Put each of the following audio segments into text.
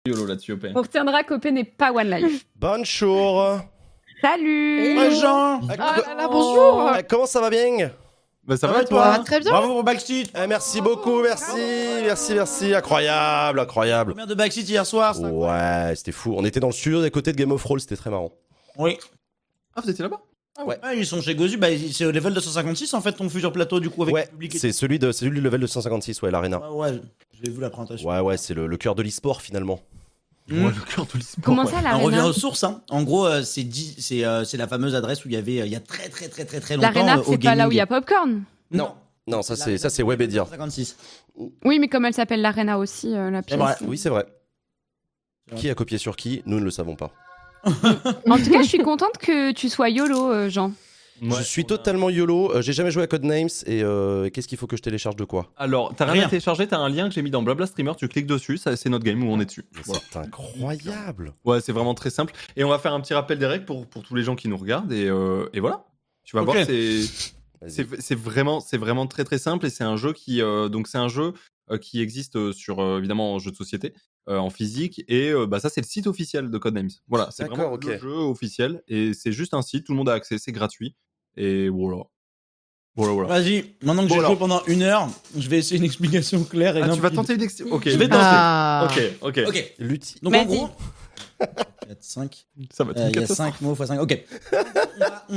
YOLO là-dessus, OP. On retiendra qu'OP n'est pas One Life. Bonjour. Salut. Jean. Bonjour. Comment ça va bien? Bah ça va toi? toi? Très bien. Bravo pour Backstreet. Merci beaucoup, merci. Incroyable. Combien de Backstreet hier soir? Ouais, c'était fou. On était dans le studio d'à côté de Game of Thrones, c'était très marrant. Oui. Ah, vous étiez là-bas? Ouais. Ah, ils sont chez Gozu, bah, c'est au level 256 en fait ton futur plateau du coup avec Ouais, le public. c'est celui du level de 156, ouais, l'arena. Ouais, j'ai vu la présentation. Ouais, c'est le cœur de l'e-sport finalement. Mmh. Ouais, le cœur de l'e-sport. Comment ça, On l'arena? revient aux sources, hein. En gros, c'est la fameuse adresse où il y avait il y a très longtemps. L'arena, au c'est pas là où il y a gaming. Popcorn. Non, ça c'est Webedia. 56. Oui, mais comme elle s'appelle l'arena aussi, la pièce. vrai. Oui, c'est vrai. Qui a copié sur qui? Nous ne le savons pas. En tout cas, je suis contente que tu sois YOLO, Jean. Ouais, je suis totalement YOLO, j'ai jamais joué à Codenames et qu'est-ce qu'il faut que je télécharge de quoi? Alors, t'as rien à télécharger, t'as un lien que j'ai mis dans Blabla Streamer, tu cliques dessus, c'est notre game où on est dessus. Voilà. C'est incroyable. Ouais, c'est vraiment très simple. Et on va faire un petit rappel des règles pour tous les gens qui nous regardent et voilà. Tu vas voir, c'est vraiment très simple et c'est un jeu qui qui existe sur évidemment en jeu de société, en physique et ça c'est le site officiel de Codenames. Voilà, c'est vraiment le jeu officiel et c'est juste un site, tout le monde a accès, c'est gratuit et voilà. Vas-y, maintenant que j'ai joué pendant 1 heure, je vais essayer une explication claire et tu limpide. vas tenter une explication. Ok, Je vais tenter. Ok. Donc en gros 4, 5. Ça va Il y a 5 mots x 5. Ok. On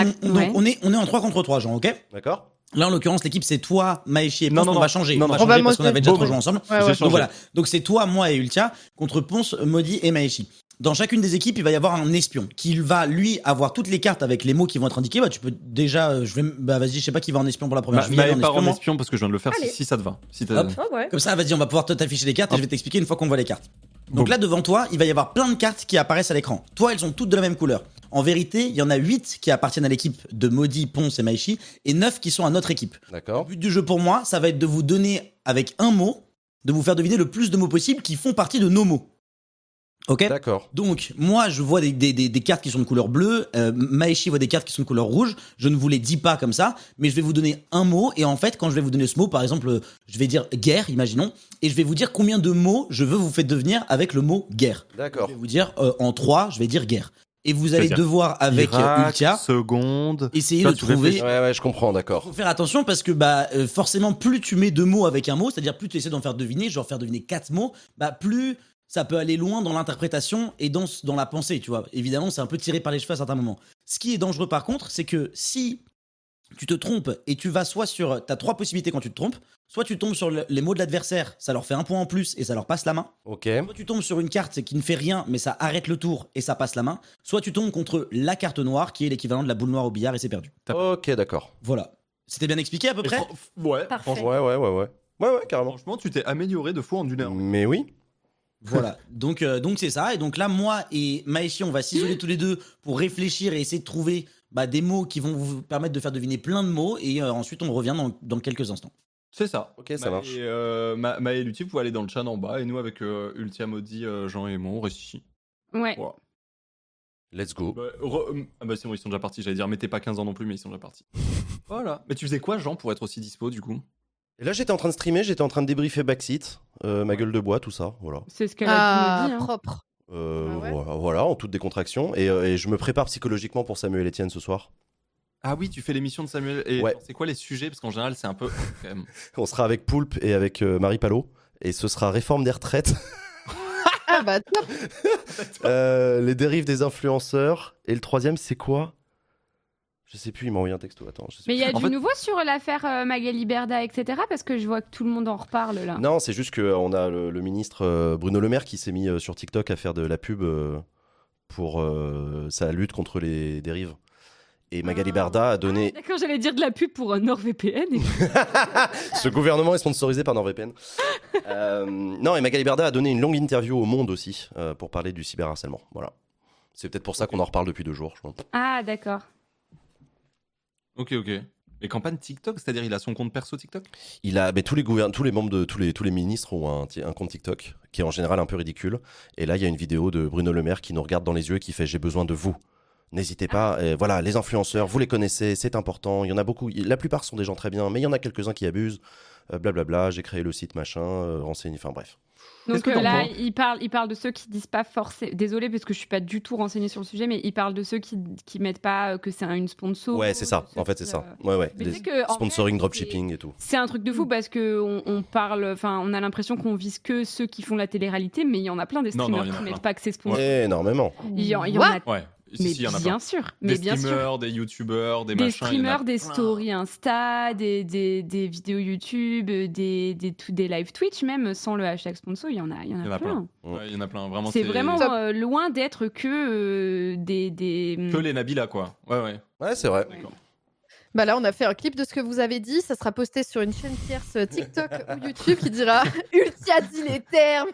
est en 3 contre 3, Jean, ok? D'accord. Là, en l'occurrence, l'équipe, c'est toi, Maeshi et Ponce. On va changer. Non, on va on changer va parce qu'on avait déjà trop Bon, joué ensemble. Ouais. Donc voilà. Donc c'est toi, moi et Ultia contre Ponce, Maudit et Maeshi. Dans chacune des équipes, il va y avoir un espion qui va, lui, avoir toutes les cartes avec les mots qui vont être indiqués. Bah, tu peux déjà, vas-y, je sais pas qui va en espion pour la première. Je vais pas en espion parce que je viens de le faire si ça te va. Si Hop. Comme ça, vas-y, on va pouvoir t'afficher les cartes et je vais t'expliquer une fois qu'on voit les cartes. Donc là, devant toi, il va y avoir plein de cartes qui apparaissent à l'écran. Toi, elles sont toutes de la même couleur. En vérité, il y en a 8 qui appartiennent à l'équipe de Maudit, Ponce et Maeshi et 9 qui sont à notre équipe. D'accord. Le but du jeu pour moi, ça va être de vous donner avec un mot, de vous faire deviner le plus de mots possible qui font partie de nos mots. Ok. D'accord. Donc, moi, je vois des cartes qui sont de couleur bleue. Maeshi voit des cartes qui sont de couleur rouge. Je ne vous les dis pas comme ça, mais je vais vous donner un mot. Et en fait, quand je vais vous donner ce mot, par exemple, je vais dire guerre, imaginons, et je vais vous dire combien de mots je veux vous faire devenir avec le mot guerre. D'accord. Je vais vous dire en 3, je vais dire guerre. Et vous allez devoir, avec Irak, Ultia, essayer de trouver. Ouais, je comprends, d'accord. Faut faire attention parce que forcément, plus tu mets 2 mots avec un mot, c'est-à-dire plus tu essaies d'en faire deviner, genre faire deviner 4 mots, plus ça peut aller loin dans l'interprétation et dans la pensée, tu vois. Évidemment, c'est un peu tiré par les cheveux à certains moments. Ce qui est dangereux par contre, c'est que si tu te trompes et tu vas soit sur... T'as 3 possibilités quand tu te trompes. Soit tu tombes sur les mots de l'adversaire, ça leur fait 1 point en plus et ça leur passe la main. Ok. Soit tu tombes sur une carte qui ne fait rien mais ça arrête le tour et ça passe la main. Soit tu tombes contre la carte noire qui est l'équivalent de la boule noire au billard et c'est perdu. Ok, d'accord. Voilà. C'était bien expliqué à peu près? Ouais. Parfait. Ouais, carrément. Franchement, tu t'es amélioré de fois en 1 heure. Mais oui. Voilà, donc c'est ça. Et donc là, moi et Maeshi, on va s'isoler tous les deux pour réfléchir et essayer de trouver des mots qui vont vous permettre de faire deviner plein de mots. Et ensuite, on revient dans quelques instants. C'est ça. Ok, ça marche. Maë et Lutti, vous pouvez aller dans le chat en bas. Et nous, avec Ultia, Maudit, Jean et moi, on reste ici. Ouais. Voilà. Let's go. C'est bon, ils sont déjà partis. J'allais dire, mettez pas 15 ans non plus, mais ils sont déjà partis. Voilà. Mais tu faisais quoi, Jean, pour être aussi dispo, du coup? Et là, j'étais en train de streamer, j'étais en train de débriefer Backseat, ma gueule de bois, tout ça, voilà. C'est ce qu'elle a dit. Propre. Voilà, en toute décontraction. Et je me prépare psychologiquement pour Samuel Etienne ce soir. Ah oui, tu fais l'émission de Samuel. Et c'est quoi les sujets? Parce qu'en général, c'est un peu. Quand même. On sera avec Poulpe et avec Marie Palot. Et ce sera réforme des retraites. Ah bah top. Les dérives des influenceurs. Et le troisième, c'est quoi? Je sais plus, il m'a envoyé un texto. Attends. Mais il y a du nouveau sur l'affaire Magali Berda, etc. Parce que je vois que tout le monde en reparle là. Non, c'est juste qu'on a le ministre Bruno Le Maire qui s'est mis sur TikTok à faire de la pub pour sa lutte contre les dérives. Et Magali Berda a donné... D'accord, j'allais dire de la pub pour NordVPN. Ce gouvernement est sponsorisé par NordVPN. Non, et Magali Berda a donné une longue interview au Monde aussi pour parler du cyberharcèlement. Voilà. C'est peut-être pour ça qu'on en reparle depuis 2 jours, je pense. Ah, d'accord. Ok. Et campagne TikTok, c'est-à-dire il a son compte perso TikTok? Il a, tous les membres de tous les ministres ont un compte TikTok qui est en général un peu ridicule. Et là, il y a une vidéo de Bruno Le Maire qui nous regarde dans les yeux et qui fait « J'ai besoin de vous ». N'hésitez pas, et voilà, les influenceurs, vous les connaissez, c'est important, il y en a beaucoup, la plupart sont des gens très bien, mais il y en a quelques-uns qui abusent, blablabla, j'ai créé le site machin, renseigné, enfin bref. Qu'est-ce Donc que t'en là, penses il parle de ceux qui disent pas forcément. Désolée parce que je suis pas du tout renseignée sur le sujet, mais il parle de ceux qui mettent pas que c'est une sponsor. Ouais, c'est ça. de ceux En fait, c'est qui, ça. Ouais. Mais Les tu sais que, en sponsoring, fait, dropshipping et tout. c'est un truc de fou parce que on parle, enfin, on a l'impression qu'on vise que ceux qui font la télé-réalité, mais il y en a plein des Non, streamers il y en a qui plein. mettent pas que c'est sponsor. Énormément. Il y en a. Ouais. Mais Si, il y en a bien plein. sûr, Des mais bien sûr. streamers, des youtubeurs, des Des machins. il y en a streamers, des plein. stories Insta, des vidéos YouTube, des live Twitch même sans le hashtag sponsor, il y en a Il y en a plein. Ouais, il y en a plein. Vraiment, C'est vraiment Top. loin d'être que des. Que les Nabila, quoi. Ouais. Ouais, c'est vrai. D'accord. Bah là, on a fait un clip de ce que vous avez dit. Ça sera posté sur une chaîne tierce TikTok ou YouTube qui dira Ulti a dit les termes.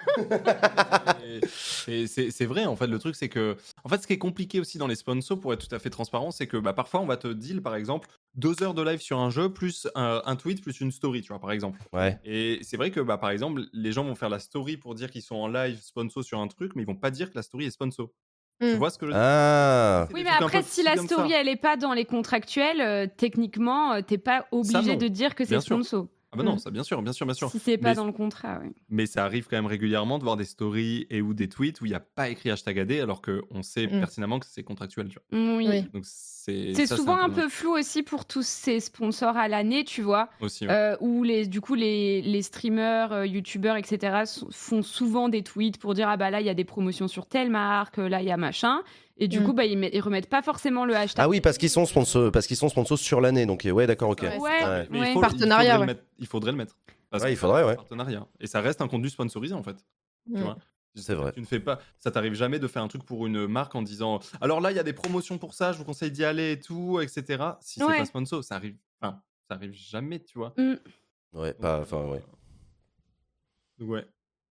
Et c'est vrai, en fait, le truc, c'est que. En fait, ce qui est compliqué aussi dans les sponsors, pour être tout à fait transparent, c'est que parfois, on va te deal, par exemple, 2 heures de live sur un jeu, plus un tweet, plus une story, tu vois, par exemple. Ouais. Et c'est vrai que, par exemple, les gens vont faire la story pour dire qu'ils sont en live sponsor sur un truc, mais ils vont pas dire que la story est sponsor. Tu vois ce que je veux dire? Ah. C'est Oui, des mais trucs un après, peu si la comme story ça. elle est pas dans les contractuels, techniquement, t'es pas obligé non. de dire que c'est Bien sûr. sponsor. Ah bah non, ça, bien sûr. Si c'est pas Mais- dans le contrat, oui. Mais ça arrive quand même régulièrement de voir des stories et ou des tweets où il n'y a pas écrit hashtag AD alors qu'on sait pertinemment que c'est contractuel. Tu vois. Oui. Donc c'est C'est ça, souvent un dommage peu flou aussi pour tous ces sponsors à l'année, tu vois, aussi. Ouais. où du coup les streamers, youtubeurs, etc. font souvent des tweets pour dire ah bah là il y a des promotions sur telle marque, là il y a machin, et du coup ils remettent pas forcément le hashtag. Ah oui, parce qu'ils sont sponsors sur l'année. Donc ouais, d'accord, ok. Ouais. Ouais. Mais Partenariat, il ouais. faudrait le mettre. Il faudrait le mettre. Parce Ouais, que il faudrait, c'est un ouais. Partenariat. Et ça reste un contenu sponsorisé en fait. Tu vois. C'est vrai. Tu ne fais pas. Ça t'arrive jamais de faire un truc pour une marque en disant alors là il y a des promotions pour ça, je vous conseille d'y aller et tout, etc. Si c'est Ouais. pas sponsor, ça arrive. Enfin, ça arrive jamais, tu vois. Ouais, pas. Enfin, ouais. Ouais.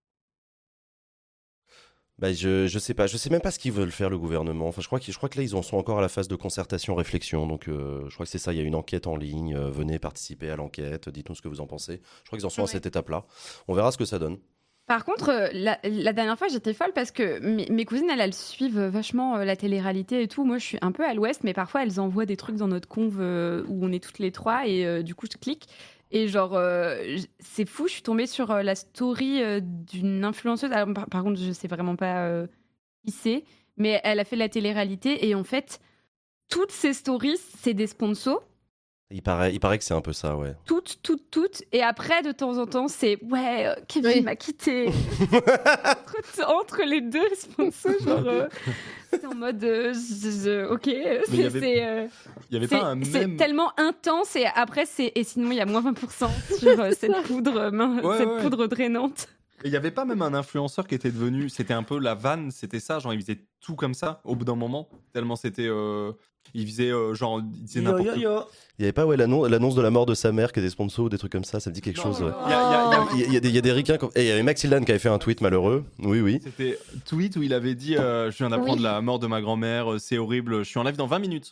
Bah, je sais pas, je sais même pas ce qu'ils veulent faire le gouvernement. Enfin, je crois que là ils en sont encore à la phase de concertation, réflexion. Donc, je crois que c'est ça. Il y a une enquête en ligne. Venez participer à l'enquête. Dites-nous ce que vous en pensez. Je crois qu'ils en sont à Ouais. cette étape-là. On verra ce que ça donne. Par contre, la dernière fois, j'étais folle parce que mes cousines, elles suivent vachement la télé-réalité et tout. Moi, je suis un peu à l'ouest, mais parfois, elles envoient des trucs dans notre conv où on est toutes les trois et du coup, je clique. Et genre, c'est fou, je suis tombée sur la story d'une influenceuse. Alors, par contre, je sais vraiment pas qui c'est, mais elle a fait la télé-réalité et en fait, toutes ces stories, c'est des sponsors. Il paraît que c'est un peu ça, ouais. Toutes. Et après, de temps en temps, c'est ouais, Kevin Oui. m'a quitté. entre les deux sponsors, genre, c'est en mode, ok, il y avait- Il y avait pas un c'est même. tellement intense. Et après, et sinon, il y a moins 20% sur cette poudre, Ouais. poudre drainante. Il y avait pas même un influenceur qui était devenu. C'était un peu la vanne, c'était ça. Genre, il faisait tout comme ça au bout d'un moment. Tellement c'était. Il faisait genre. Il disait n'importe quoi. Il y avait pas l'annonce de la mort de sa mère qui est des sponsors ou des trucs comme ça. Ça me dit quelque chose. Ouais. Il y a des ricains. Et il y avait Maxildan qui avait fait un tweet malheureux. Oui. C'était tweet où il avait dit je viens d'apprendre la mort de ma grand-mère, c'est horrible, je suis en live dans 20 minutes.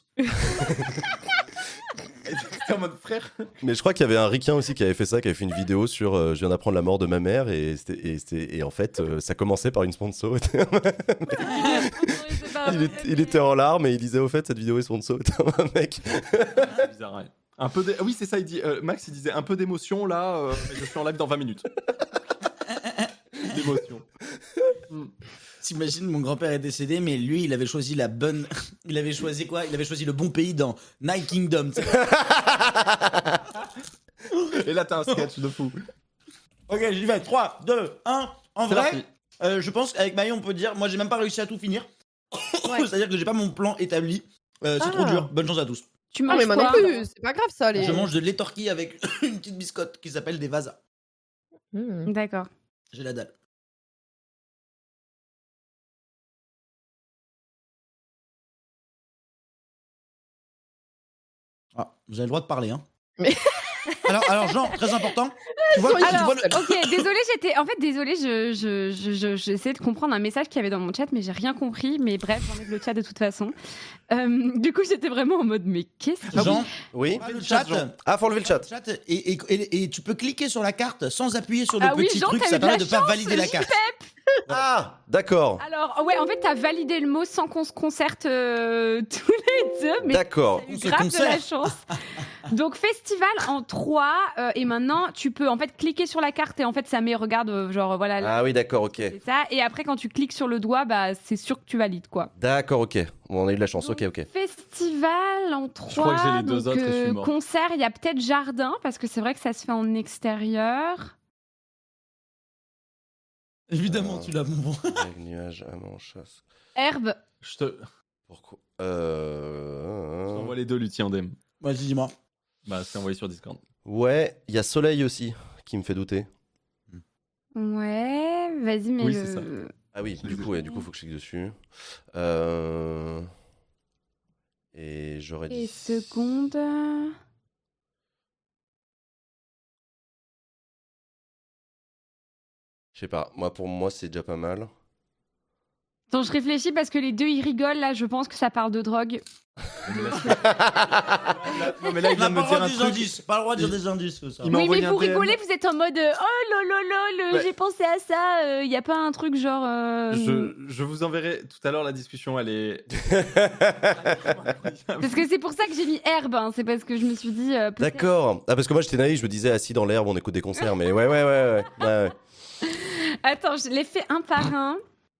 C'était en mode frère. Mais je crois qu'il y avait un ricain aussi qui avait fait ça, qui avait fait une vidéo sur je viens d'apprendre la mort de ma mère et en fait ça commençait par une sponsor. il était en larmes et il disait au fait cette vidéo est sponsor. Un mec. C'est bizarre, ouais. Un peu oui, c'est ça, il dit Max il disait un peu d'émotion là, mais je suis en live dans 20 minutes. D'émotion. T'imagines, mon grand-père est décédé, mais lui, il avait choisi la bonne. Il avait choisi quoi? Il avait choisi le bon pays dans Night Kingdom. tu sais. Et là t'as un sketch de fou. Ok, j'y vais. 3, 2, 1. En C'est vrai, parti. je pense qu'avec Maillot, on peut dire, moi, j'ai même pas réussi à tout finir. C'est-à-dire que j'ai pas mon plan établi. C'est trop dur. Bonne chance à tous. Tu Non, manges mais moi non quoi plus, c'est pas grave ça. Les... Je mange de lait torquille avec une petite biscotte qui s'appelle des vasas. D'accord. J'ai la dalle. Ah, vous avez le droit de parler, hein. Mais- Alors, Jean, très important. Tu vois, tu Alors, vois le... ok, désolée, j'essayais de comprendre un message qu'il y avait dans mon chat, mais j'ai rien compris. Mais bref, j'enlève le chat de toute façon. Du coup, j'étais vraiment en mode, mais qu'est-ce qu'il Jean, Oui. le chat. Ah, faut enlever le chat. Et tu peux cliquer sur la carte sans appuyer sur le Ah oui, petit Jean, truc, t'as ça eu de permet la de faire chance, valider la carte. Ah, d'accord. Alors, ouais, en fait, t'as validé le mot sans qu'on se concerte tous les deux, mais D'accord. t'as eu On se grave de la concerte. chance. Donc festival en 3 et maintenant tu peux en fait cliquer sur la carte et en fait ça met regarde genre voilà. Ah oui, d'accord, ok. C'est ça et après quand tu cliques sur le doigt bah c'est sûr que tu valides quoi. D'accord, ok. Bon, on a eu de la chance, ok. Festival en 3. Je crois que j'ai les deux autres et je suis mort. Concert, il y a peut-être jardin parce que c'est vrai que ça se fait en extérieur. Évidemment, tu l'as, mon bon. Nuage, amant, chasse. Herbe. Je te. Pourquoi Je t'envoie les deux, Lucie en DM. Vas-y, dis-moi. Bah, c'est envoyé sur Discord. Ouais, il y a Soleil aussi qui me fait douter. Ouais, vas-y, mais Oui, c'est ça. Ah oui, du coup, faut que je clique dessus. Et j'aurais dit. Et seconde. Je sais pas, pour moi, c'est déjà pas mal. Attends, je réfléchis parce que les deux ils rigolent là, je pense que ça parle de drogue. Non, mais là, il vient de me dire un truc. Pas le droit de dire des indices que ça. Il m'a Oui, mais envoyé un vous DM. rigolez, vous êtes en mode oh lololol, Ouais. j'ai pensé à ça, y a pas un truc genre. Je vous enverrai tout à l'heure la discussion, elle est. Parce que c'est pour ça que j'ai mis herbe, hein. C'est parce que je me suis dit. peut-être- D'accord. Ah, parce que moi, j'étais naïf, je me disais assis dans l'herbe, on écoute des concerts, mais ouais. Attends, je l'ai fait un par un.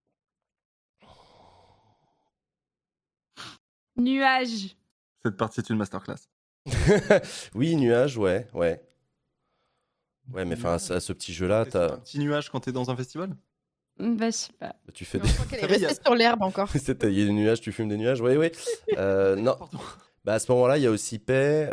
Nuage. Cette partie est une masterclass. Oui, nuage, ouais. Ouais, mais enfin, à ce petit jeu-là, C'est un petit nuage quand t'es dans un festival. Bah, je sais pas. tu fais Non, des. je crois qu'elle est Ça va, il y a- restée sur l'herbe encore. Il y a des nuages, tu fumes des nuages, oui. Non. Pardon. Bah, à ce moment-là, il y a aussi paix.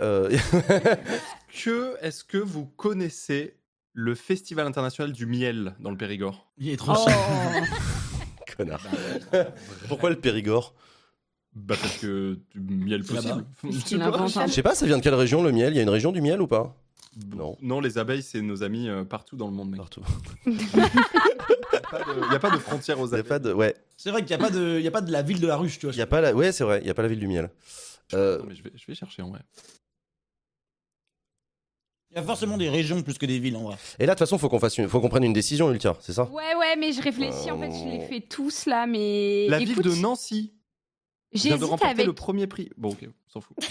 Est-ce que vous connaissez le Festival international du miel dans le Périgord? Il est trop Oh. cher. Connard. Pourquoi le Périgord? Bah parce que du miel C'est là-bas. possible. Je sais Il pas. invente un- Je sais pas, ça vient de quelle région le miel? Il y a une région du miel ou pas? Non. Non, les abeilles, c'est nos amis partout dans le monde, mec. Partout. Il n'y a pas de frontière aux Il y a abeilles. pas de. Ouais. C'est vrai qu'il n'y a pas de la ville de la ruche, tu vois. Il y a pas la. Ouais, c'est vrai. Il y a pas la ville du miel. Attends, mais je vais chercher en vrai. Il y a forcément des régions plus que des villes, en vrai. Et là, de toute façon, faut qu'on prenne une décision, Ultia, c'est ça? Ouais, mais je réfléchis. En fait, je les fais tous là, mais. La Écoute, ville de Nancy vient de J'hésite remporter avec. le premier prix. Bon, ok, on s'en fout.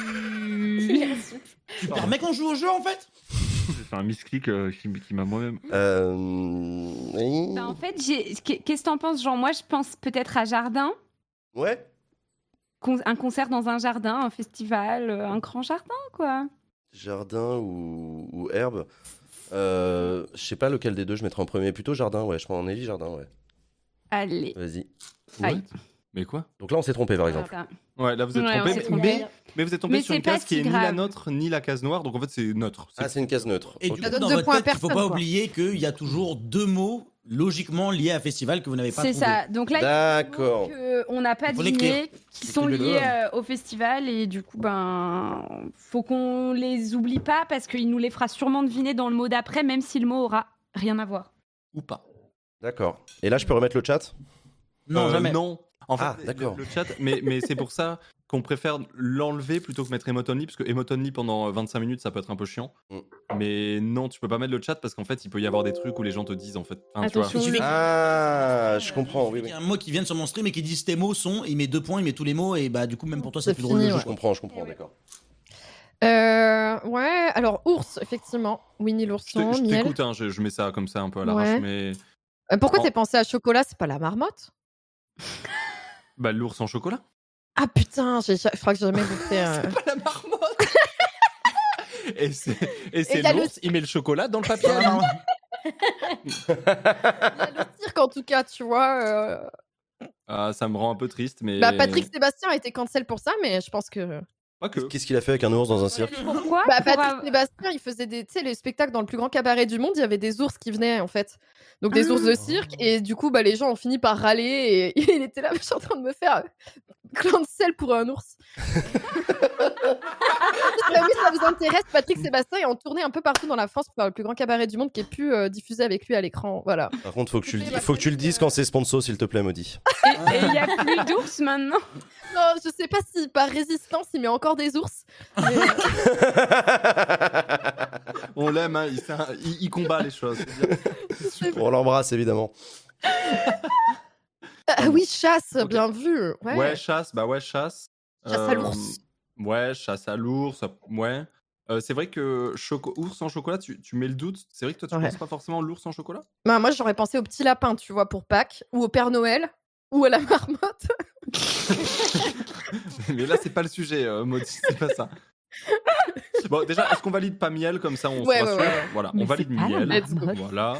Tu permets qu'on joue au jeu, en fait? J'ai fait un misclick qui m'a moi-même. Oui. Bah, en fait, qu'est-ce que t'en penses? Genre, moi, je pense peut-être à jardin. Ouais. Un concert dans un jardin, un festival, un grand jardin, quoi. Jardin ou herbe. Je sais pas lequel des deux je mettrais en premier. Plutôt jardin, ouais. Je prends en Ellie jardin, ouais. Allez. Vas-y. Aïe. Mais quoi? Donc là, on s'est trompé, par exemple. Attends. Ouais, là vous êtes Ouais, on trompé, s'est trompé. mais vous êtes tombé Mais sur c'est une pas case qui si est ni la grave. nôtre ni la case noire, donc en fait c'est neutre. Ah, c'est une case neutre. Et Ok. du Ça coup, donne dans 2 votre points à tête, il faut personne, pas quoi. oublier qu'il y a toujours 2 mots logiquement liés à festival que vous n'avez pas C'est trouvé. ça. Donc là, D'accord. on n'a pas Il faut deviné, qui sont Écrivez-le. liés au festival et du coup, ben, faut qu'on les oublie pas parce qu'il nous les fera sûrement deviner dans le mot d'après, même si le mot aura rien à voir. Ou pas. D'accord. Et là, je peux remettre le chat? Non, jamais. Non. En fait, Ah, d'accord. le chat, mais c'est pour ça qu'on préfère l'enlever plutôt que mettre emote only, parce que emote only pendant 25 minutes, ça peut être un peu chiant. Mm. Mais non, tu peux pas mettre le chat parce qu'en fait, il peut y avoir des trucs où les gens te disent en fait. Enfin, tu vois. Attention. Il suffit Ah, je comprends, oui, Il oui. y a un mot qui vient sur mon stream et qui dit ces mots sont, il met 2 points, il met tous les mots et bah du coup même pour toi c'est C'est plus drôle fini, le jeu. Je comprends, d'accord. Ouais, alors ours, effectivement. Winnie l'ourson, Je miel. t'écoute, hein, je mets ça comme ça un peu à l'arrache, Ouais. mais. Pourquoi Oh. t'es pensé à chocolat? C'est pas la marmotte? Bah, l'ours en chocolat. Ah putain, je crois que j'ai jamais goûté. Pas la marmotte. Et c'est il y a l'ours, il met le chocolat dans le papier. Il y a le cirque en tout cas, tu vois. Ah, ça me rend un peu triste, mais. Bah, Patrick Sébastien a été cancel pour ça, mais je pense que. Pas que. Qu'est-ce qu'il a fait avec un ours dans un cirque? Pourquoi? Bah, Pour Patrick Sébastien, il faisait tu sais, les spectacles dans le plus grand cabaret du monde, il y avait des ours qui venaient en fait. Donc des ours de cirque, et du coup, bah, les gens ont fini par râler, et il était là, je suis en train de me faire cancel pour un ours. Si jamais ça vous intéresse, Patrick Sébastien est en tournée un peu partout dans la France pour faire le plus grand cabaret du monde qui est pu diffuser avec lui à l'écran. Voilà. Par contre, faut que tu le dises quand c'est sponsor, s'il te plaît, Maudit. Et il y a plus d'ours maintenant. Non, je sais pas si par résistance il met encore des ours. Mais, On l'aime, hein, il combat les choses. c'est bien. On l'embrasse, évidemment. Ah oui, chasse, Ok. bien vu. Ouais. Ouais, chasse, bah ouais, chasse. Chasse à l'ours. Ouais, chasse à l'ours, ouais. C'est vrai que ours en chocolat, tu mets le doute. C'est vrai que toi, tu Ouais. penses pas forcément l'ours en chocolat? Bah, moi, j'aurais pensé au petit lapin, tu vois, pour Pâques, ou au Père Noël, ou à la marmotte. Mais là, c'est pas le sujet, Maudit, c'est pas ça. Bon, déjà, est-ce qu'on valide pas miel comme ça, on se Ouais, rassure? ouais, ouais. Voilà, Mais on valide c'est pas la miel. marmotte. Voilà.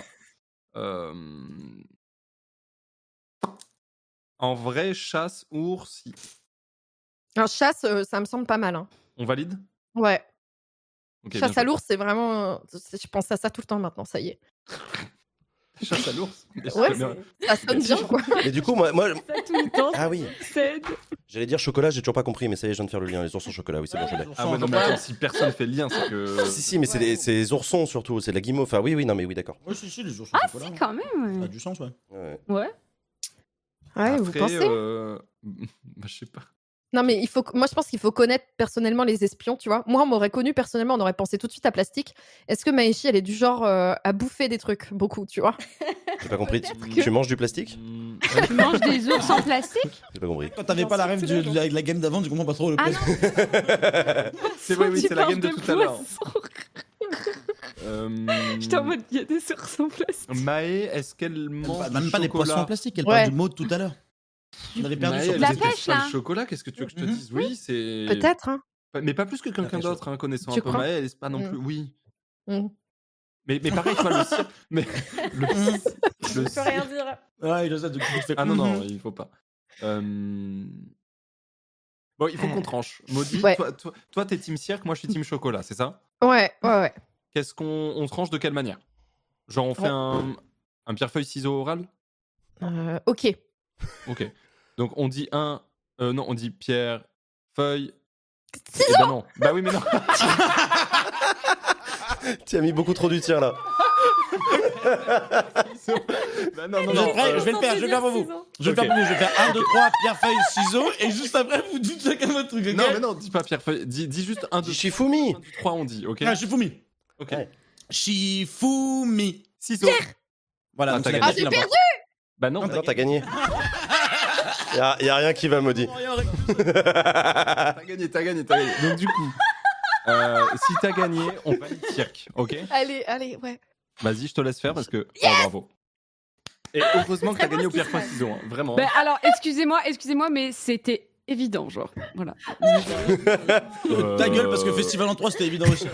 En vrai, chasse, ours, Un chasse, ça me semble pas mal. Hein. on valide? Ouais. Ok, bien Chasse joué. à l'ours, c'est vraiment. Je pense à ça tout le temps maintenant, ça y est. Chasse à l'ours. Ouais, ça sonne bien, quoi. Mais du coup, moi... Ça tout le temps. Ah oui, C'est... j'allais dire chocolat, j'ai toujours pas compris, mais ça y est, je viens de faire le lien. Les oursons chocolat, oui, c'est bon, je l'ai. Ah ouais, non, mais attends, si personne fait le lien, c'est que. Si, mais c'est les oursons surtout, c'est de la guimauve. Enfin, oui, non, mais oui, d'accord. Ouais, si, les oursons Ah chocolat. si, quand même. Ça a Ouais. du sens, ouais. Ouais. Ouais. Ouais, vous Après, pensez bah, je sais pas. Non, mais moi, je pense qu'il faut connaître personnellement les espions, tu vois. Moi, on m'aurait connu personnellement, on aurait pensé tout de suite à plastique. Est-ce que Maïchi, elle est du genre à bouffer des trucs, beaucoup, tu vois? J'ai pas compris. Tu manges du plastique? Tu manges des ours en plastique? J'ai pas compris. Quand t'avais pas la rêve de la game d'avant, tu comprends pas trop le Ah plastique. non. C'est vrai, oui, Tu c'est la parles game de tout à l'heure. poissons. J'étais en mode, il y a des ours en plastique. Maë, est-ce qu'elle mange Même du pas les poissons en chocolat? plastique, elle Ouais. parle du mot de tout à l'heure. On avait perdu Maë, sur elle La déteste pêche, pas là. le chocolat, qu'est-ce que tu veux que je te Mhm. dise? Oui, c'est. Peut-être, hein. Mais pas plus que quelqu'un pêche, d'autre, hein, connaissant Tu un peu crois Maë, elle est pas non Mm. plus. Oui. Mm. Mais pareil, tu vois, le cirque. Mais le Je peux rien dire. Ouais, je sais, du coup, tu te fais. Ah non, non, il faut pas. Bon, il faut qu'on tranche. Maudit, Ouais. toi, t'es team cirque, moi, je suis team chocolat, c'est ça? Ouais, ouais, ouais. Qu'est-ce qu'on tranche de quelle manière? Genre, on fait un pierre-feuille-ciseau oral? Ok. Ok. Donc, on dit non, on dit pierre, feuille. Ciseaux. Eh ben non. Bah oui, mais non. Tu as mis beaucoup trop du tien là. Bah non, non, Vous non. êtes prêts? Je vais le faire pour vous. Je vais le faire pour vous. Je vais faire 1, 2, 3, pierre, feuille, ciseaux. Et juste après, vous dites chacun votre truc. Ok? Non, mais non, dis pas pierre-feuille. Dis juste 1, 2, Shifumi. 3, on dit, ok? Ah, Shifumi. Ok. Ouais. Shifumi. Ciseaux. Voilà, Ah, donc t'as c'est la gagné. partie j'ai là-bas. perdu. Bah non. Non, t'as gagné. Y a rien qui va, maudit. T'as gagné. Donc, du coup, si t'as gagné, on valide cirque, ok? Allez, ouais. Vas-y, je te laisse faire parce que. Oh, bravo. Et heureusement que t'as gagné au pierre-feuille-ciseaux, hein, vraiment. Ben alors, excusez-moi, mais c'était évident, genre. Voilà. Ta gueule, parce que Festival en 3, c'était évident aussi.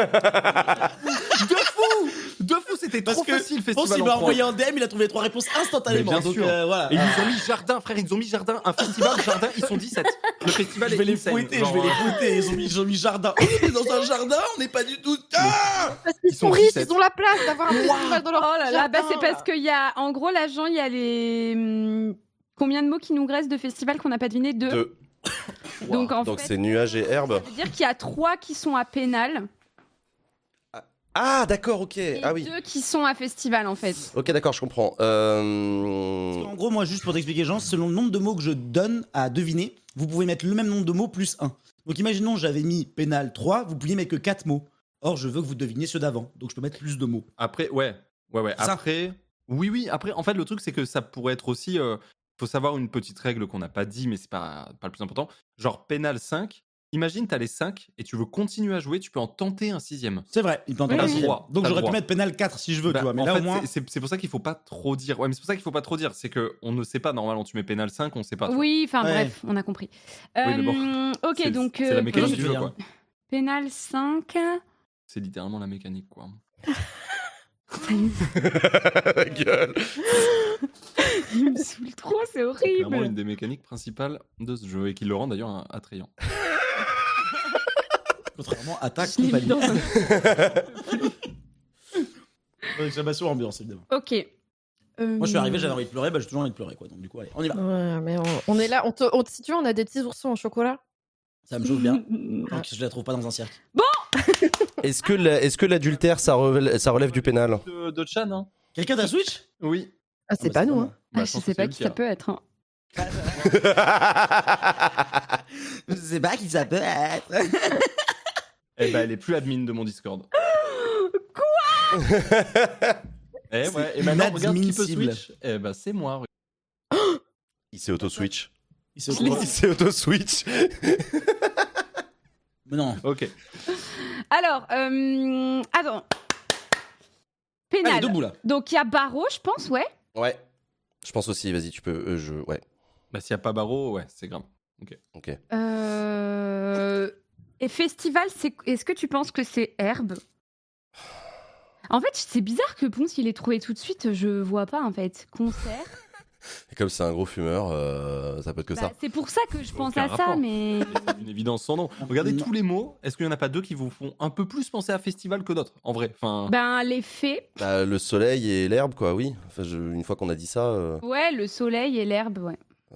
De fou, c'était Parce trop que facile, je pense festival qu'il en m'a 3. envoyé en DM, il a trouvé 3 réponses instantanément. Mais bien Donc, sûr. voilà. Et ils nous ont mis jardin, frère, ils nous ont mis jardin. Un festival jardin, ils sont 17. Le festival Je est vais les insane, fouetter, genre, je vais les fouetter. Ils ont mis jardin. On est dans un jardin, on n'est pas du tout. Ah Parce qu'ils Ils sont sont riches, 17. ils ont la place d'avoir un festival dans leur Oh là là, jardin, bah c'est parce là. qu'il y a, en gros, l'agent, il y a les. Combien de mots qui nous restent de festival qu'on n'a pas deviné? 2. Deux. Donc en Donc fait, c'est nuages et herbes. ça veut dire qu'il y a 3 qui sont à pénal Ah, d'accord, ok. et Ah oui. 2 qui sont à festival en fait. Ok, d'accord, je comprends. En gros, moi, juste pour t'expliquer, Jean, selon le nombre de mots que je donne à deviner, vous pouvez mettre le même nombre de mots plus 1. Donc imaginons, j'avais mis pénal 3, vous pouviez mettre que 4 mots. Or, je veux que vous deviniez ceux d'avant. Donc je peux mettre plus de mots. Après, ouais. C'est ça. Après, oui. Après, en fait, le truc, c'est que ça pourrait être aussi. Faut savoir une petite règle qu'on n'a pas dit, mais c'est pas le plus important. Genre, pénal 5. Imagine, t'as les 5 et tu veux continuer à jouer, tu peux en tenter un 6ème. C'est vrai, il peut en Oui, tenter un oui. sixième. Donc T'as j'aurais le pu droit. mettre pénal 4 si je veux, Bah, tu vois. Mais en là, fait, au moins. c'est pour ça qu'il faut pas trop dire. Ouais, mais c'est pour ça qu'il faut pas trop dire. C'est qu'on ne sait pas. Normalement, tu mets pénal 5, on sait pas. tu vois. Oui, enfin Ouais. bref, on a compris. Oui, mais bon. Ok, C'est- donc. C'est la mécanique je du veux jeu, dire. quoi. Pénal 5. C'est littéralement la mécanique, quoi. Gueule. Il me saoule trop, c'est C'est clairement horrible. une des mécaniques principales de ce jeu et qui le rend d'ailleurs attrayant. Contrairement à ta Je l'ai mis compagnie. dans un- Exclamation ambiance, évidemment. Ok. Moi, je suis arrivé, j'avais envie de pleurer, bah j'ai toujours envie de pleurer, quoi. Donc, du coup, allez, on y va. Ouais, mais on est là. Si tu veux, on a des petits oursons au chocolat. Ça me chauffe bien. Donc, je la trouve pas dans un cirque. Est-ce que l'adultère, ça relève du pénal? De Chan, hein. Quelqu'un t'a Switch? Oui. Ah, c'est pas nous, hein. Bah, Ah, je sais pas qui ça peut être. Hein. Je sais pas qui ça peut être. Eh ben, elle est plus admin de mon Discord. Eh ouais, et maintenant, regarde qui peut inadmissible. switch. Eh ben, c'est moi. Il s'est auto-switch. Il s'est Il s'est auto-switch. Mais non. Ok. Alors, attends. Pénal. Allez, debout là. Donc il y a barreau, je pense, ouais. Ouais. Je pense aussi, vas-y, tu peux. Ouais, Bah, s'il n'y a pas barreau, ouais, c'est grave. ok. Et festival, est-ce que tu penses que c'est herbe? En fait, c'est bizarre que Ponce, il ait trouvé tout de suite. Je vois pas, en fait. Concert. Et comme c'est un gros fumeur, ça peut être que ça. C'est pour ça que je pense Aucun à ça, rapport. mais. C'est une évidence sans nom. Regardez Non. tous les mots. Est-ce qu'il n'y en a pas deux qui vous font un peu plus penser à festival que d'autres, en vrai? Enfin, Ben, les fées. Bah, le soleil et l'herbe, quoi, oui. Enfin, une fois qu'on a dit ça. Ouais, le soleil et l'herbe, ouais.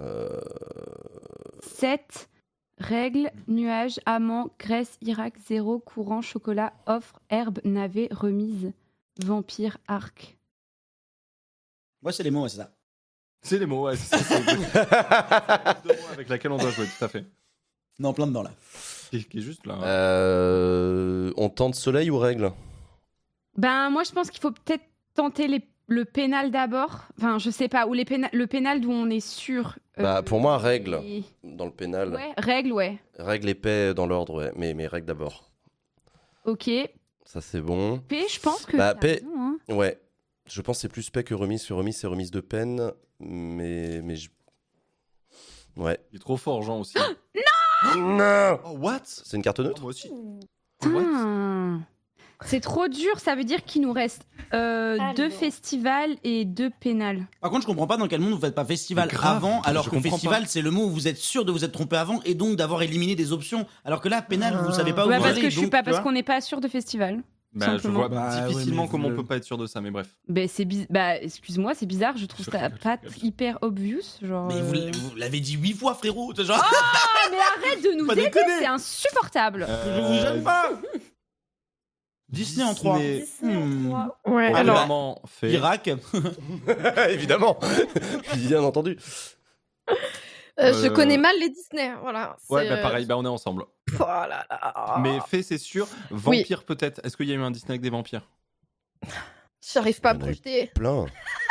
7. Règles, nuages, amants, Grèce, Irak, 0, courant, chocolat, offre, herbe, navet, remise, vampire, arc. Moi, c'est les mots, ouais, c'est ça. c'est les mots, ouais. C'est deux mots avec laquelle on doit jouer, tout à fait. Non, plein dedans là. Qui est juste là. On tente soleil ou règle? Ben, moi, je pense qu'il faut peut-être tenter le pénal d'abord. Enfin, je sais pas. Ou le pénal d'où on est sûr. Bah, pour moi, règle. et- Dans le pénal. Ouais, règle, ouais. Règle et paix dans l'ordre, ouais. Mais règle d'abord. Ok. Ça, c'est bon. P, je pense que. Bah, t'as P- raison, hein. Ouais. Je pense que c'est plus paix que remise. Sur remise, c'est remise de peine. Ouais. Il est trop fort, Jean aussi. Non. Oh, what? C'est une carte Oh, neutre? moi aussi. Putain. C'est trop dur. Ça veut dire qu'il nous reste 2 festivals et 2 pénals. Par contre, je comprends pas dans quel monde vous faites pas festival Mais grave, avant, alors je que comprends festival, c'est le mot où vous êtes sûr de vous être trompé avant et donc d'avoir éliminé des options. Alors que là, pénal, vous savez pas où Ouais, vous parce allez. que je suis donc, pas, tu vois. parce qu'on n'est pas sûr de festival. Bah, je Simplement. vois Bah, ouais, difficilement mais comment on vous peut le- pas être sûr de ça, mais bref. Ben, bah, excuse-moi, c'est bizarre. Je trouve Je ça rigole, pas je rigole. hyper obvious. Genre, Mais vous l'avez dit 8 fois, frérot. t'es Genre, Ah, mais arrête de nous Pas aider, déconner. c'est insupportable. je vous gêne pas. Disney en 3. Disney en 3. Ouais, Alors, alors. vraiment fait. Irak. Évidemment. Bien entendu. Je connais mal les Disney, voilà. Ouais, c'est, bah pareil, bah on est ensemble. Oh là là. Mais fait, c'est sûr. Vampire peut-être. Est-ce qu'il y a eu un Disney avec des vampires? J'arrive pas à Il y en a eu projeter. Plein.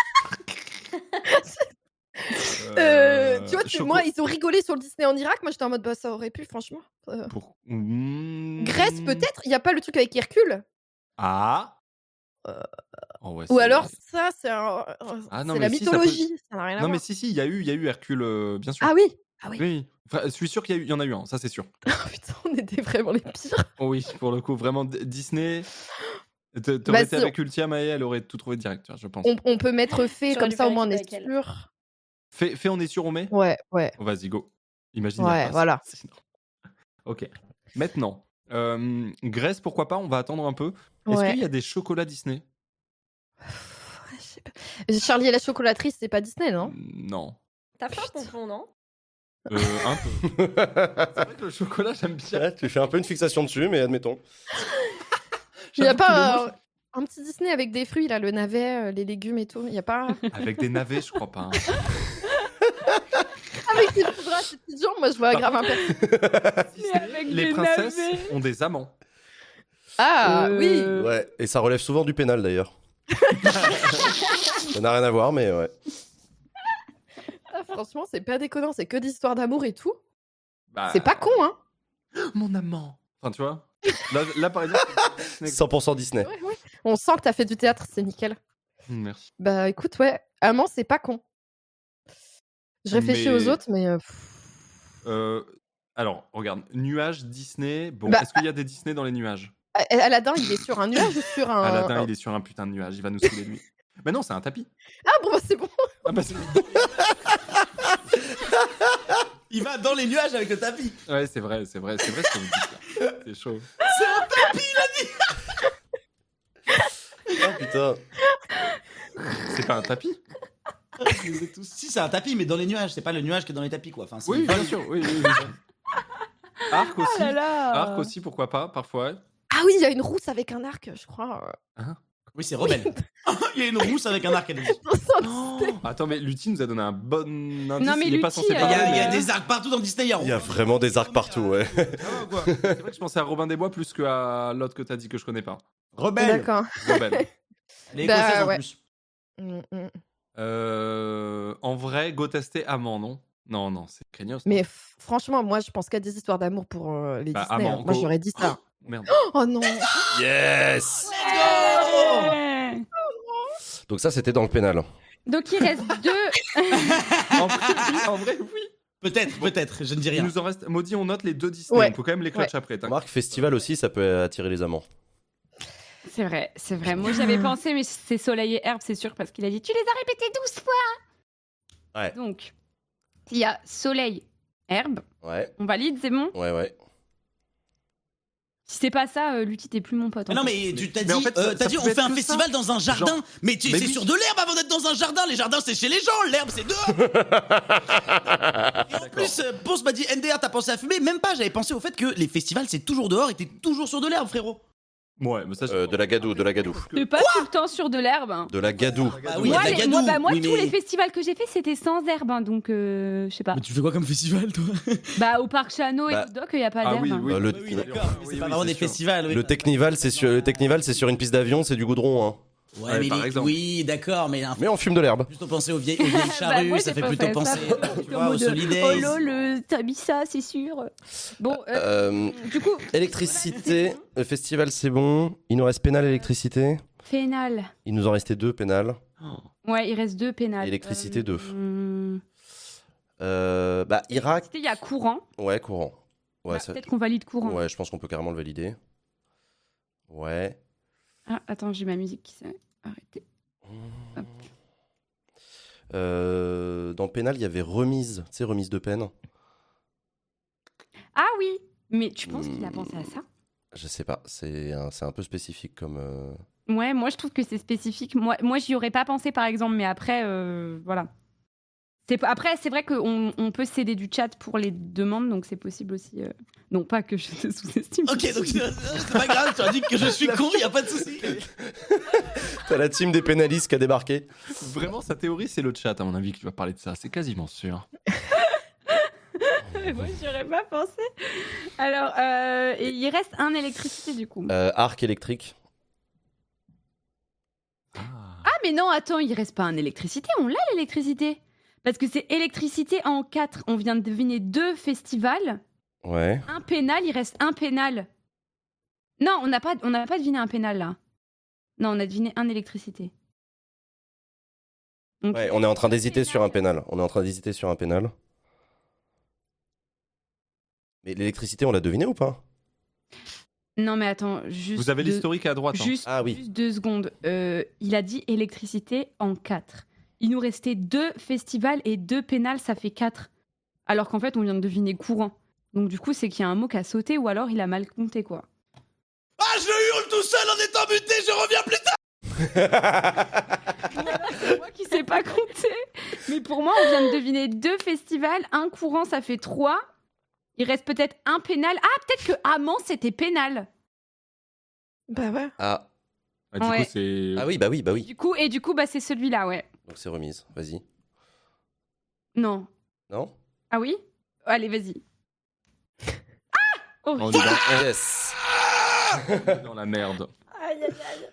Tu vois, moi, ils ont rigolé sur le Disney en Irak. Moi, j'étais en mode, bah, ça aurait pu, franchement. Grèce, peut-être. Il y a pas le truc avec Hercule. Ah. Oh, ouais, Ou c'est- alors, ça, c'est Ah, non, c'est mais la si, ça peut- mythologie. Ça n'a rien à Non, voir. mais si, il y a eu Hercule, bien sûr. Ah oui. Ah oui. Oui. Enfin, je suis sûr qu'il y en a eu un, ça c'est sûr. Oh, putain, on était vraiment les pires. Oh oui, pour le coup, vraiment Disney. T'aurais Bah, été si avec Ultia, Maë, elle aurait tout trouvé direct, tu vois, je pense. On peut mettre fait, J'aurais comme dû ça, au moins, on est vérifier avec elle. sûr. Fait, on est sûr, on met. Ouais, ouais. Oh, vas-y, go. Imagine. Ouais, voilà. Ok. Maintenant, Grèce, pourquoi pas? On va attendre un peu. Est-ce Ouais. qu'il y a des chocolats Disney? Je sais pas. Charlie et la chocolatrice, c'est pas Disney, non? Non. T'as fait un pompon, non? Un peu. C'est vrai que le chocolat, j'aime bien. Ouais, tu fais un peu une fixation dessus, mais admettons. Il y a J'avoue que le pas mot, un petit Disney avec des fruits, là, le navet, les légumes et tout. Il y a pas. avec des navets, je crois pas. hein. Avec ses petits bras, ses petites jambes, moi, je vois grave un père. Disney, avec les des princesses navets. ont des amants. Ah, oui. Ouais, et ça relève souvent du pénal d'ailleurs. Ça n'a rien à voir, mais ouais. Ah, franchement, c'est pas déconnant, c'est que d'histoires d'amour et tout. Bah, C'est pas con, hein. Mon amant. Enfin, tu vois. Là par exemple. Disney. 100% Disney. Ouais, ouais. On sent que t'as fait du théâtre, c'est nickel. Merci. Bah écoute, ouais, amant, c'est pas con. Je réfléchis Mais- aux autres, mais. Alors, regarde, nuages Disney. Bon, Bah, est-ce qu'il y a des Disney dans les nuages? Aladdin, il est sur un nuage ou sur un. Aladdin, il est sur un putain de nuage. Il va nous saouler lui. Mais non, c'est un tapis. Ah bon, bah c'est bon. Ah bah c'est. Il va dans les nuages avec le tapis. Ouais, c'est vrai ce que vous dites là. C'est chaud. Ah putain. C'est pas un tapis? Je les ai tous. Si, c'est un tapis, mais dans les nuages. C'est pas le nuage qui est dans les tapis, quoi. Enfin, c'est Oui, une bien folle. sûr. Oui. Arc aussi. Oh là là. Arc aussi, pourquoi pas, parfois. Ah oui, il y a une rousse avec un arc, je crois. Oui, c'est rebelle. Il y a une rousse avec un arc. Elle dit. Oh attends, mais Lutti nous a donné un bon indice. Non, mais il est pas Lutti, censé Il y, parler. a des arcs partout dans Disney. Il y a vraiment des arcs partout, ouais. Ah, quoi. C'est vrai que je pensais à Robin des Bois plus qu'à l'autre que t'as dit que je connais pas. Rebelle. D'accord. Rebelle. Les Bah, Écossaises en ouais. plus. En vrai, go tester amant, non? Non, c'est craignos. Mais franchement, moi, je pense qu'à des histoires d'amour pour les Bah, Disney. amant, hein. Moi, go. j'aurais dit ça. Merde. Oh non. Yes. Ouais. Donc ça, c'était dans le pénal. Donc il reste 2. En vrai, oui. Peut-être, je ne dis Il rien. nous en reste. Maudit, on note les 2 Disney. Ouais. On peut quand même les clutch après. t'inquiète. Remarque, festival aussi, ça peut attirer les amants. C'est vrai. Moi j'avais pensé, mais c'est Soleil et Herbe, c'est sûr, parce qu'il a dit tu les as répétés 12 fois. Ouais. Donc, il y a Soleil, Herbe. Ouais, On valide, c'est bon. ouais. Si c'est pas ça, Lutti, t'es plus mon pote. Mais non, en mais tu t'as Mais dit, en fait, ça t'as dit on pouvait fait être un que festival dans un jardin. Genre- Mais Mais c'est oui. sur de l'herbe avant d'être dans un jardin. Les jardins, c'est chez les gens. L'herbe, c'est dehors. Et en plus, Ponce m'a dit NDR, t'as pensé à fumer? Même pas. J'avais pensé au fait que les festivals, c'est toujours dehors et t'es toujours sur de l'herbe, frérot. Ouais, mais ça. De la gadoue. C'est pas tout le temps sur de l'herbe. hein. De la gadoue. Ah oui, il y a de la gadoue. Moi, Oui, tous mais- les festivals que j'ai fait, c'était sans herbe, hein, donc je sais pas. Mais tu fais quoi comme festival, toi? Bah, au parc Chano et Bah- tout, donc il y a pas Ah d'herbe. oui, hein. oui. Le- Oui, d'accord. Mais c'est Oui, pas oui, vraiment c'est des sûr. festivals. Oui. Le Technival, c'est sur une piste d'avion, c'est du goudron. Hein. Ouais, Ouais, mais par exemple. oui, d'accord, mais Mais on fume de l'herbe. plutôt penser aux vieilles charrues, moi, ça j'ai fait pensé plutôt à ça. penser tu vois, En aux mode, Solidays. Oh lol, t'as mis ça, c'est sûr. Bon, du coup, Électricité, le festival c'est bon. Il nous reste pénal électricité. pénal. Il nous en restait 2 pénal. Ouais, il reste 2 pénales. Électricité, 2. Irak. Il y a courant. Ouais, courant. Ouais, Bah, ça- peut-être qu'on valide courant. ouais, je pense qu'on peut carrément le valider. Ouais. Ah, attends, j'ai ma musique qui s'est arrêtée. Hop. Dans le pénal, il y avait remise, tu sais, remise de peine. Ah oui, mais tu penses qu'il a pensé à ça? Je sais pas, c'est un peu spécifique comme. Ouais, moi je trouve que c'est spécifique. Moi j'y aurais pas pensé par exemple, mais après, voilà. Après, c'est vrai qu'on peut céder du chat pour les demandes, donc c'est possible aussi. Non, pas que je te sous-estime. Ok, donc c'est pas grave, tu as dit que je suis con, y a pas de souci. T'as la team des pénalistes qui a débarqué. Vraiment, sa théorie, c'est le chat, à mon avis, que tu vas parler de ça. C'est quasiment sûr. Moi j'y aurais pas pensé. Alors, et il reste un électricité du coup. Arc électrique. Ah, mais non, attends, il reste pas un électricité, on l'a l'électricité. Parce que c'est électricité en 4. On vient de deviner 2 festivals. Ouais. Un pénal, il reste un pénal. Non, on n'a pas deviné un pénal là. Non, on a deviné un électricité. Donc, Ouais, on est en train d'hésiter sur un pénal. Mais l'électricité, on l'a deviné ou pas? Non, mais attends, juste. Vous avez l'historique à droite. hein. Juste, Ah oui. juste 2 secondes. Il a dit électricité en 4. Il nous restait 2 festivals et 2 pénals, ça fait 4. Alors qu'en fait, on vient de deviner courant. Donc du coup, c'est qu'il y a un mot qui a sauté ou alors il a mal compté, quoi. Ah, je hurle tout seul en étant muté, je reviens plus tard. C'est moi qui sais pas compter. Mais pour moi, on vient de deviner 2 festivals, un courant, ça fait 3. Il reste peut-être un pénal. Ah, peut-être que Amant, c'était pénal. Bah ouais. Ah. Ah, du Ouais. coup, c'est. Ah oui, bah oui. Du coup, c'est celui-là, ouais. Donc c'est remise, vas-y. Non. Non? Ah oui? Allez, vas-y. Ah! Oh, On est dans, Yes. on est dans la merde. Aïe, aïe, aïe.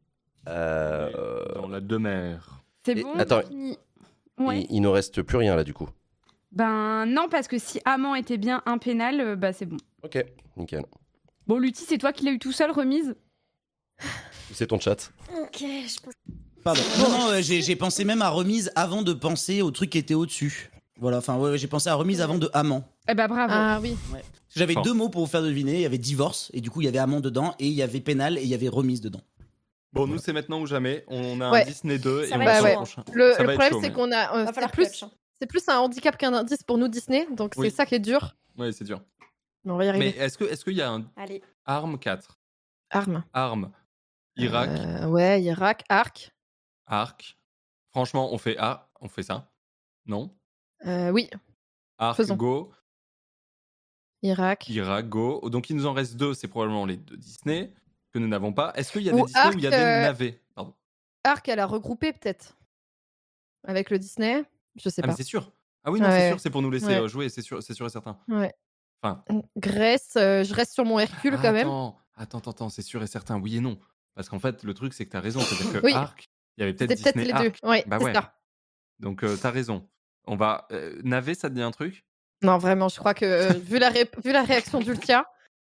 Dans la demeure. c'est et- bon, attends. c'est fini. Ouais. Il nous reste plus rien là du coup. Ben non, parce que si Amant était bien un pénal, bah c'est bon. Ok, nickel. Bon, Lutti, c'est toi qui l'as eu tout seul, remise? C'est ton chat. Ok, je pense. Pardon. Non, j'ai pensé même à remise avant de penser au truc qui était au-dessus. Voilà, enfin, ouais, j'ai pensé à remise avant de amant. Eh ben bravo. Ah oui. J'avais Fort. 2 mots pour vous faire deviner. Il y avait divorce, et du coup, il y avait amant dedans, et il y avait pénal, et il y avait remise dedans. Bon, nous, c'est maintenant ou jamais. On a Ouais. un Disney 2 Ça et va on être va chaud, au hein. prochain. Le Ça va être problème, chaud, c'est mais- qu'on a. Va falloir plus, clutch, hein. c'est plus un handicap qu'un indice pour nous Disney, donc Oui. c'est ça qui est dur. Ouais, c'est dur. Mais on va y Mais arriver. est-ce qu'il y a un Allez. arme 4? Arme. Arme. Irak. Ouais, Irak, arc. Arc. Franchement, on fait ça. Non? Oui, Arc, Faisons. go. Irak. Irak, go. Donc, il nous en reste 2. C'est probablement les 2 Disney que nous n'avons pas. Est-ce qu'il y a Ou des Disney où il y a des Arc, navets? Pardon. Arc, elle a regroupé peut-être. Avec le Disney. Je sais Ah, mais pas. c'est sûr. Ah oui, non, Ouais. c'est sûr, c'est pour nous laisser Ouais. jouer, c'est sûr et certain. Ouais. Enfin. Grèce, je reste sur mon Hercule quand même. Attends, c'est sûr et certain, oui et non. Parce qu'en fait, le truc, c'est que t'as raison. C'est-à-dire que Oui. Arc, il y avait peut-être C'était Disney peut-être les Arc. deux. Ouais, Bah c'est ouais. ça. Donc, t'as raison. On va. Navet, ça te dit un truc? Non, vraiment, je crois que vu la réaction d'Ultia,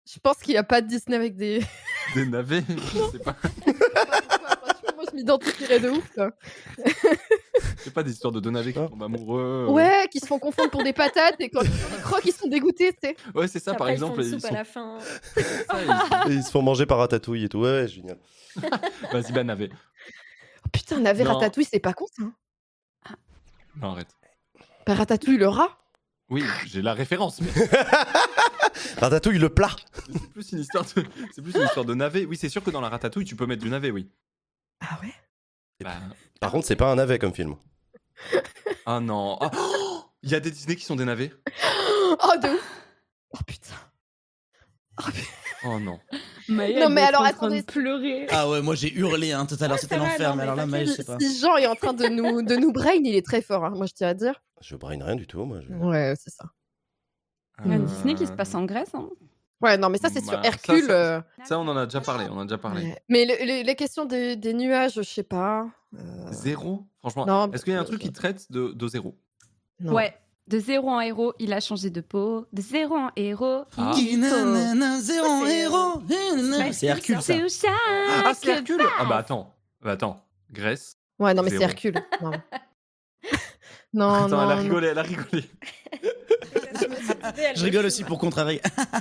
Je pense qu'il n'y a pas de Disney avec des. Des navets, je sais pas. Franchement, moi, je m'identifierais de ouf. Quoi. C'est pas des histoires de deux navets qui tombent amoureux. Ouais, qui se font confondre pour des patates et quand ils font des crocs, ils sont dégoûtés, tu sais. Ouais, c'est ça, par Après, exemple. Ils font une Ils soupe sont... à la fin. ça, Et ils se font manger par Ratatouille et tout. Ouais, génial. Vas-y, bah, navet. Oh, putain, navet Non. ratatouille, c'est pas con ça. Hein. Non, arrête. Bah, ratatouille, le rat. Oui, j'ai la référence, mais Ratatouille, le plat. c'est plus une histoire de, c'est plus une histoire de navet. Oui, c'est sûr que dans la ratatouille, tu peux mettre du navet, oui. Ah ouais. Bah... Par contre, c'est pas un navet comme film. Ah non. Ah, oh, il y a des Disney qui sont des navets. Oh, de ouf. Oh putain. Oh non. Maë, Non, elle mais doit être alors, en train attendez. de pleurer. Ah ouais, moi j'ai hurlé tout à l'heure, c'était ça va, l'enfer, non, mais mais alors là, Maë, je sais pas. Si Jean est en train de nous brain, il est très fort, hein, moi je tiens à dire. Je braille rien du tout, moi. Ouais, c'est ça. Il y a un Disney qui se passe en Grèce. Hein. Ouais, non, mais ça c'est sur Bah, ça, Hercule. Ça, on en a déjà parlé. On en a déjà parlé. Ouais. Mais les questions des nuages, je sais pas. Zéro, franchement. Non, Est-ce qu'il y a un parce truc que- qui traite de zéro? Non. Ouais. De zéro en héros, il a changé de peau. De zéro en héros. Ah. Qui nanana, zéro Ça, c'est, héros. C'est Hercule, ça. C'est où ça Ah, c'est Hercule. Ah bah attends. Grèce. Ouais, non, mais c'est Zéro. Hercule. Non, non, Attends, non, elle a non. rigolé, elle a rigolé. Je rigole aussi pour contrarier.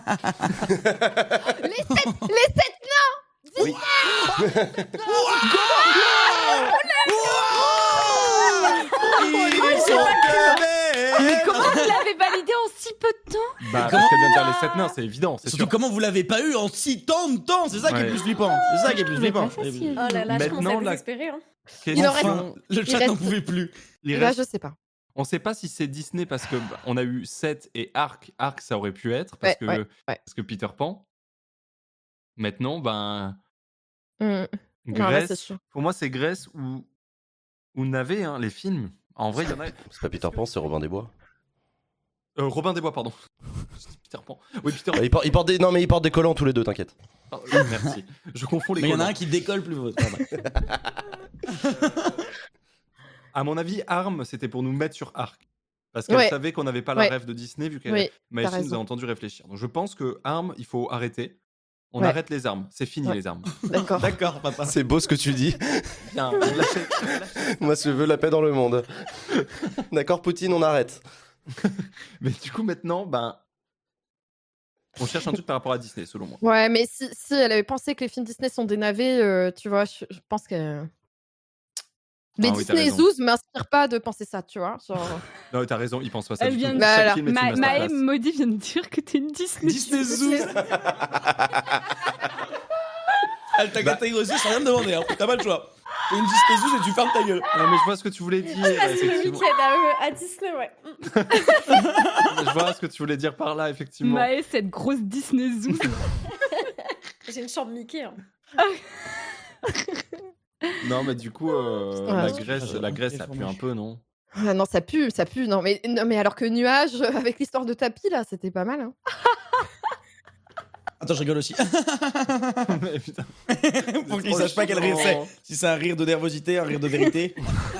Oui. Ils sont Mais comment vous l'avez validé en si peu de temps? Bah, Comment- parce qu'elle vient de dire les 7 nains, c'est évident, c'est Surtout sûr. comment vous l'avez pas eu en si tant de temps, c'est ça qui est Ouais. plus flippant. C'est ça qui est plus trouvais flippant. pas facile. Oh là là, je commence Maintenant, à la- désespérer. Hein. Il en reste- Enfin, le chat reste- n'en pouvait plus. Les Là, restes, je sais pas. on sait pas si c'est Disney parce que on a eu 7 et Arc. Arc, ça aurait pu être parce Ouais, que parce que Peter Pan. Maintenant, ben Non, là, c'est Grèce. sûr. Pour moi, c'est Grèce ou Navet, hein, les films. En vrai, il y en a. C'est pas Peter Pan, c'est Robin des Bois. Robin des Bois, pardon. Je dis Peter Pan. Oui, Peter Pan. Il porte des... Non, mais ils portent des collants tous les deux, t'inquiète. Oui, merci. Je confonds les Mais il y en a collants. un qui décolle plus vite. À mon avis, Arm, c'était pour nous mettre sur Arc. Parce qu'elle Ouais. savait qu'on n'avait pas la Ouais. rêve de Disney, vu qu'elle Oui, Maëlys t'as nous raison. a entendu réfléchir. Donc je pense que Arm, il faut arrêter. On Ouais. arrête les armes. C'est fini Ouais. les armes. D'accord. D'accord, papa. C'est beau ce que tu dis. Bien, lâchez- Moi, je veux la paix dans le monde. D'accord, Poutine, on arrête. Mais du coup, maintenant, ben. On cherche un truc par rapport à Disney, selon moi. Ouais, mais si elle avait pensé que les films Disney sont des navets, tu vois, je pense que. Les Ah oui, t'as Disney raison. Zoos m'inspirent pas de penser ça, tu vois. Genre... Non, t'as raison, ils pensent pas ça. Elle du vient tout. de- Chaque Voilà. film est une Maë masterclass. Maudit vient de dire que t'es une Disney. Disney Zoo. Elle t'a catégorisé sans rien me demander, hein. T'as pas le choix. T'es une Disney Zoo et tu fermes ta gueule. Non, mais je vois ce que tu voulais dire. Ah, c'est le effectivement. week-end à Disney, ouais. Je vois ce que tu voulais dire par là, effectivement. Maë, cette grosse Disney Zoo. J'ai une chambre Mickey. Hein. Non, mais du coup, Ouais. la Grèce, ça pue un peu, non? Ah non, ça pue. Non, mais alors que Nuage, avec l'histoire de tapis, là, c'était pas mal. Hein. Attends, je rigole aussi. Mais putain. Pour qu'ils sachent pas quel rire c'est. Si c'est un rire de nervosité, un rire de vérité.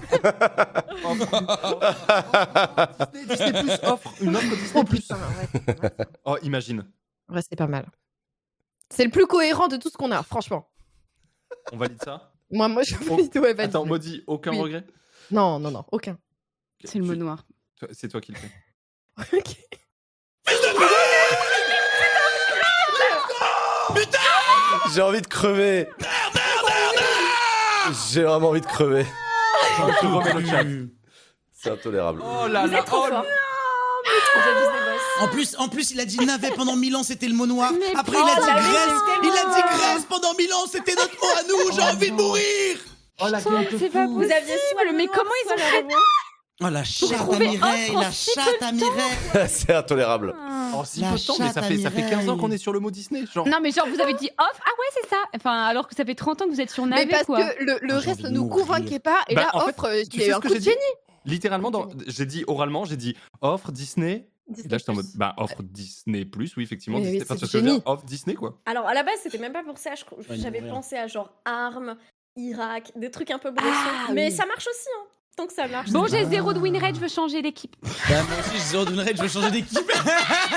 Disney Plus offre une offre Disney Oh Plus. putain, ouais, c'est pas mal, ça. Oh, imagine. Ouais, c'est pas mal. C'est le plus cohérent de tout ce qu'on a, franchement. On valide ça? Moi, je Oh, valide, ouais, valide. Attends, Maudit, aucun Oui. regret? Non, aucun. Ok, C'est le mot noir. C'est toi qui le fais. Ok. J'ai envie de crever. J'ai vraiment envie de crever. Je remets le chat. C'est intolérable. Oh là Vous là, êtes trop oh là. fort. Vous êtes Disney boss. En plus, il a dit navet pendant 1000 ans, c'était le mot noir. Mais Après, oh, il a dit navet, Grèce. c'était Il a dit moi. Grèce pendant 1000 ans, c'était notre mot à nous. J'ai envie de mourir. Oh la gueule de C'est pas fou. Vous aviez soit le mais noir, comment ils soit ont le fait rebond. Oh la chatte à trouver Mireille, offre en la si chatte à Mireille. C'est intolérable. En si La peu de temps, mais chatte à ça fait 15 ans Mireille. qu'on est sur le mot Disney. Genre, Non, mais genre, vous avez dit off. Ah ouais, c'est ça. Enfin, alors que ça fait 30 ans que vous êtes sur Mais Navet, parce quoi. que le J'ai reste envie de ne nous mourir. convainquait pas. Et Bah, là, en fait, offre, tu il y a sais eu ce un que coup j'ai de dit génie. littéralement, j'ai dit oralement, j'ai dit offre Disney. Et là, j'étais en mode, bah, offre Disney Plus, oui, effectivement. Mais Disney, oui, parce c'est que ça veut dire génie. offre Disney, quoi. Alors, à la base, c'était même pas pour ça. Ouais, J'avais non, rien. pensé à genre armes, Irak, des trucs un peu bressants. Ah, mais oui. ça marche aussi, hein. Tant que ça marche. Bon, c'est j'ai 0 de win rate, je veux changer d'équipe. Bah, moi aussi, j'ai zéro de rate, je veux changer d'équipe.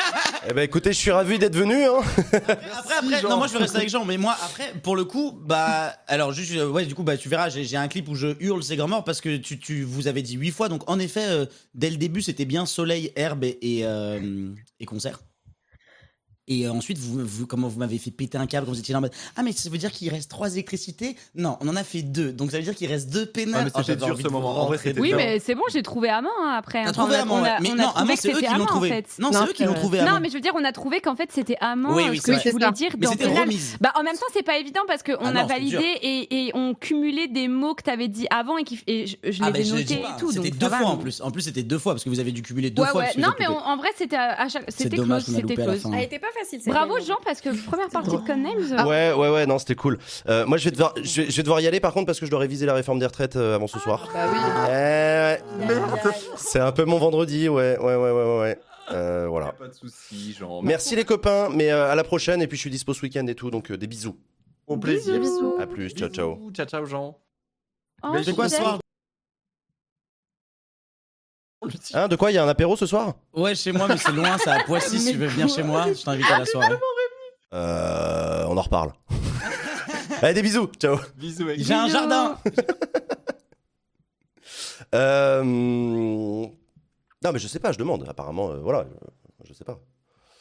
Eh ben écoutez, je suis ravi d'être venu. Hein. Après, non, moi je vais rester avec Jean, mais moi après, pour le coup, bah, alors juste, ouais, du coup, bah, tu verras, j'ai un clip où je hurle c'est grand mort parce que tu vous avez dit 8 fois, donc en effet, dès le début, c'était bien soleil, herbe et concert. Et ensuite, comment vous m'avez fait péter un câble quand vous étiez là en mode ah mais ça veut dire qu'il reste 3 électricités? Non, on en a fait 2, donc ça veut dire qu'il reste 2 pénales. Ouais, mais c'était dur ce moment. En vrai, c'était Oui, dur. mais c'est bon, j'ai trouvé Amand après. T'as trouvé Amand, ouais. Mais non, Amand, c'est eux qui l'ont trouvé. En fait. Non, c'est eux qui l'ont trouvé Amand. Non, mais je veux dire, on a trouvé qu'en fait c'était Amand. Oui, Ce que je voulais dire mais dans c'était Pénal. remise. Bah, en même temps, c'est pas évident parce qu'on non, a validé et on cumulait des mots que t'avais dit avant et je les ai notés et tout. C'était donc 2 ça fois va, en plus. En plus, c'était 2 fois parce que vous avez dû cumuler 2 fois. Non, mais en vrai, c'était à chaque. C'était dommage close. qu'on a C'était loupé à la close. fin. Elle était pas facile. cette Bravo game. Jean, parce que première partie de Codenames. Ouais, non, c'était cool. Moi, je vais devoir y aller par contre parce que je dois réviser la réforme des retraites avant ce soir. Bah oui. Ouais. C'est un peu mon vendredi, ouais. Voilà. Pas de soucis, Jean. Merci les copains, mais à la prochaine. Et puis je suis dispo ce week-end et tout, donc des bisous. Au plaisir. Bisous. À plus, ciao, ciao. Bisous. Ciao, Jean. Oh, C'est quoi ce soir? Hein, de quoi? Il y a un apéro ce soir? Ouais, chez moi, mais c'est loin, c'est à Poissy. Si tu veux venir chez moi, je t'invite à la soirée. On en reparle. Allez, des bisous, ciao. Bisous, mec. J'ai un jardin. Non, mais je sais pas, je demande. Apparemment, voilà, je sais pas.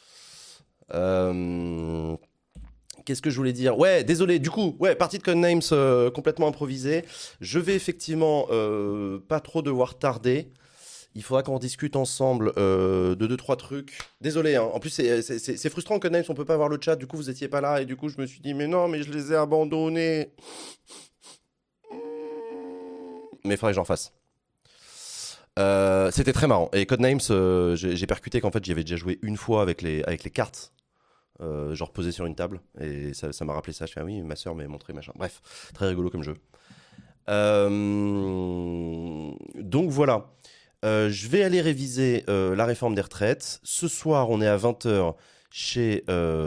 Qu'est-ce que je voulais dire? Ouais, désolé, du coup, ouais, partie de Codenames complètement improvisée. Je vais effectivement pas trop devoir tarder. Il faudra qu'on discute ensemble de 2-3 trucs. Désolé, hein. En plus c'est frustrant Codenames, on peut pas voir le chat, du coup vous étiez pas là et du coup je me suis dit mais non, mais je les ai abandonnés. Mais il faudrait que j'en fasse. C'était très marrant. Et Codenames, j'ai percuté qu'en fait j'y avais déjà joué une fois avec les cartes. Genre posé sur une table et ça m'a rappelé ça. Je fais ah oui, ma soeur m'a montré machin. Bref, très rigolo comme jeu. Donc voilà. Je vais aller réviser la réforme des retraites. Ce soir, on est à 20h chez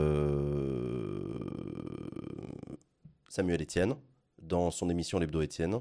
Samuel Etienne, dans son émission L'Hebdo Etienne.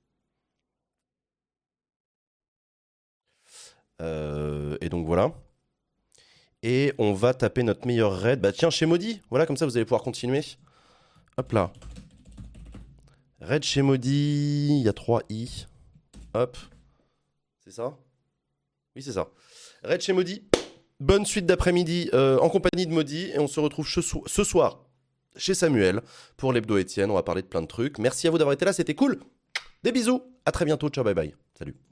Et donc voilà. Et on va taper notre meilleur raid. Bah tiens, chez Maudit. Voilà, comme ça, vous allez pouvoir continuer. Hop là. Raid chez Maudit. Il y a 3 i. Hop. C'est ça? Oui, c'est ça. Raid chez Maudit. Bonne suite d'après-midi en compagnie de Maudit. Et on se retrouve ce soir chez Samuel pour l'Hebdo Etienne. On va parler de plein de trucs. Merci à vous d'avoir été là. C'était cool. Des bisous. À très bientôt. Ciao, bye bye. Salut.